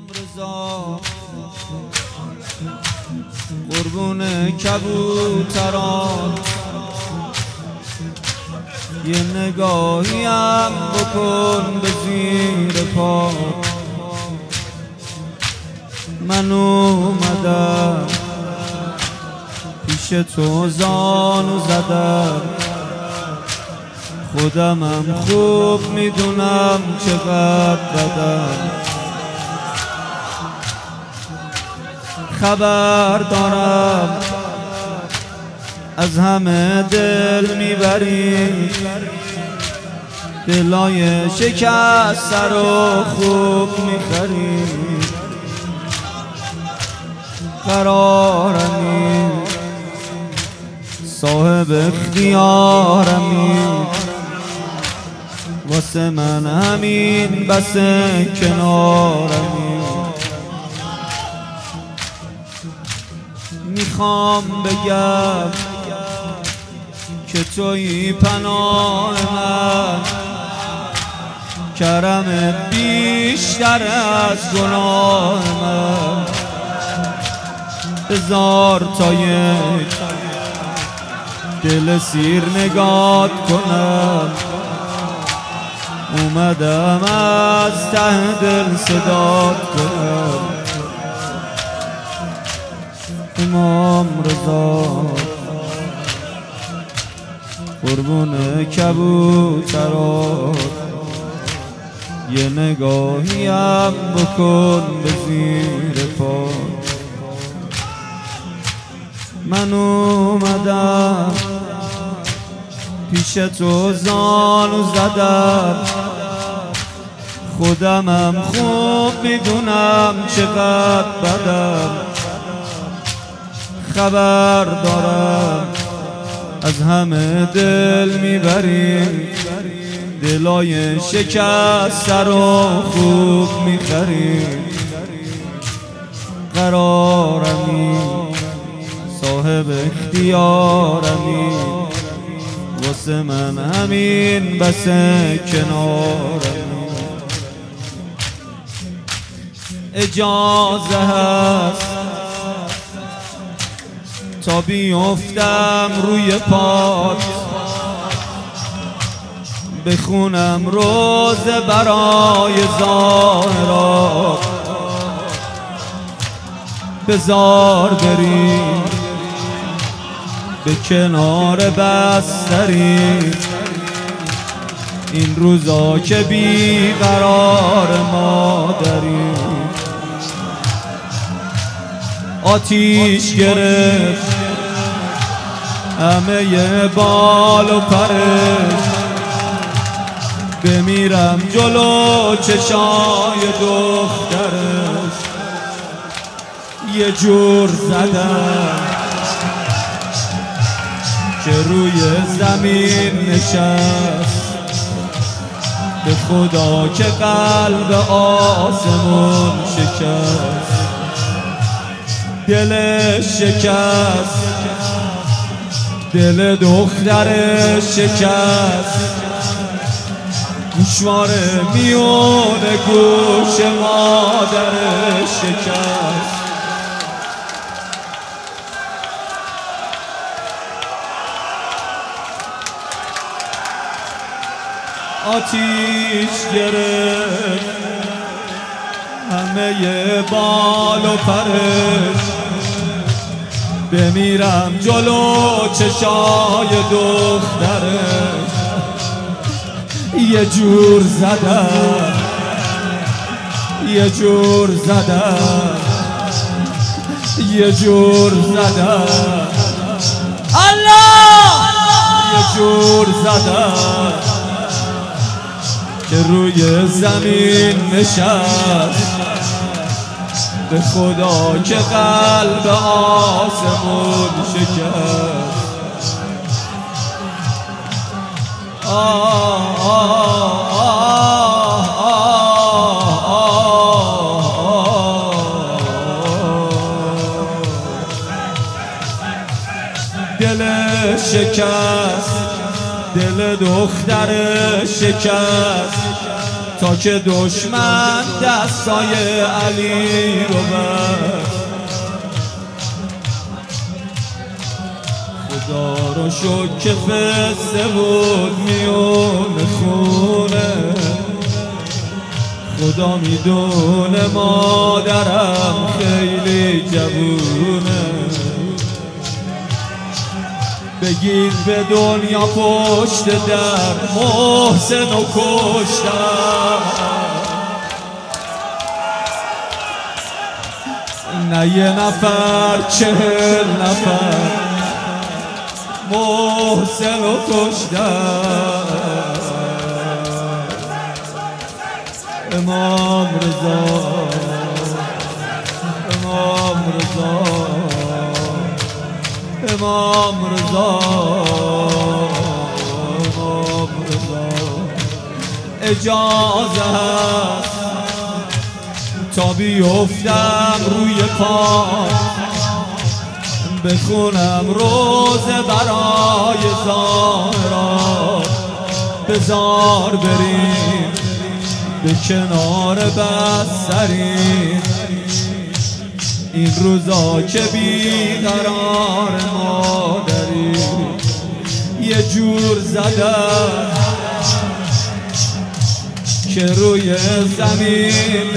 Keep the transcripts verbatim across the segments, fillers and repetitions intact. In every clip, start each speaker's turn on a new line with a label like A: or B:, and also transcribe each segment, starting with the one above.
A: رضا قربون کبوتران، یه نگاهیم بکن به زیر پا. من اومدم پیش تو زانو زدم، خودمم خوب میدونم چقدر بدم. خبر دارم از همه دل میبری، دلای شکسته رو خوب میخری. قرارمی صاحب اختیارمی، واسه من همین بس کنارمی. میخوام بگم که تویی پناه من، کرمت بیشتر از گناه من. هزار تا یک دل سیر نگات کنم، اومدم از ته دل صدات کنم. امام رضا قربون کبوترات، یه نگاهیم بکن به زیر پا. من اومدم پیش تو زانو زدم، خودمم خوب میدونم چقدر بدم. خبر دارم از همه دل میبری، دلای شکسته رو خوب میخری. قرارمی صاحب اختیارمی، واسه من همین بس کنارمی. اجازه هست تا بیفتم روی پات، بخونم روزه برای ظاهرات. بزار بریم به کنار بستری، این روزا که بی قرار ما داریم. آتیش گرفت همه ی بال و پرش، بمیرم جلو چشای دخترش. یه جور زدم که روی زمین نشست، به خدا که قلب آسمون شکست. دلش شکست، دل دخترش شکست، گوشواره میون گوش مادرش شکست. آتیش گرفت همه ی بال و پرش، بمیرم جلو چشای دخترش. یه جور زدم یه جور زدم یه جور زدم الله یه جور زدم که روی زمین نشست، به خدا که قلب آسمون شکست. آه آه آه آه آه. دل شکست، دل دختر شکست، تا که دشمن دستای علی رو بست. خدا رو شکر که فسته بود میون خونه، خدا میدونه مادرم خیلی جوونه. بگیر به دنیا پشت در محسن و کشتن، نه یه نفر چهل نفر محسن و کشتن. امام رضا امام رضا امام رضا امام رضا اجازه هست تا بیفتم روی پا، بخونم روزه برای زائران. بزار بریم به کنار بستریم، این روزا که بیقرار مادریم. یه جور زدن که روی زمین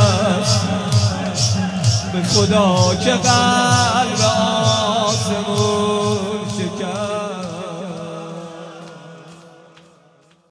A: نشست، به خدا که قلب آسمون